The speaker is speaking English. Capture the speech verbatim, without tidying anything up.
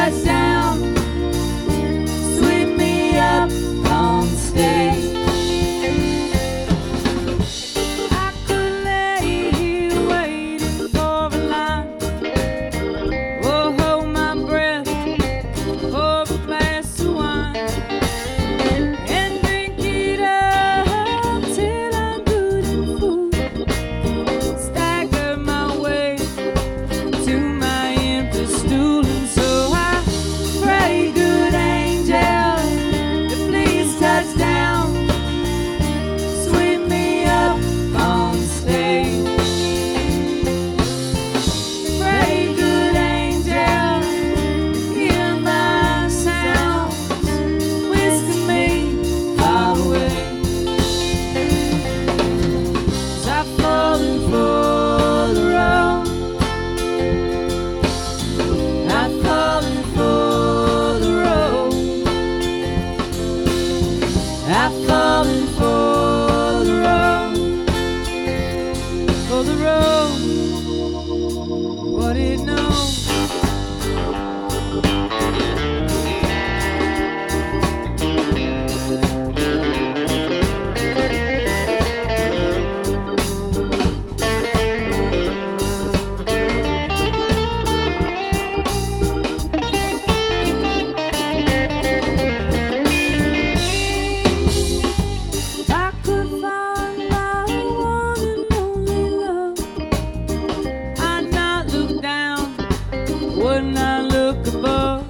touchdown, sweep me up on stage. I could lay here waiting for a line, or hold my breath for a glass of wine, and drink it up till I'm good and full. Stagger my way to my empty stool, and so I pray, good angel, to please touch down, sweep me up on stage. Pray, good angel, hear my sounds, whisk me far away. 'Cause I've fallen for the road, I've fallen for the road, I've fallen for the road, for the road, what it knows. If I could find my one and only love, I'd not look down, would not look above.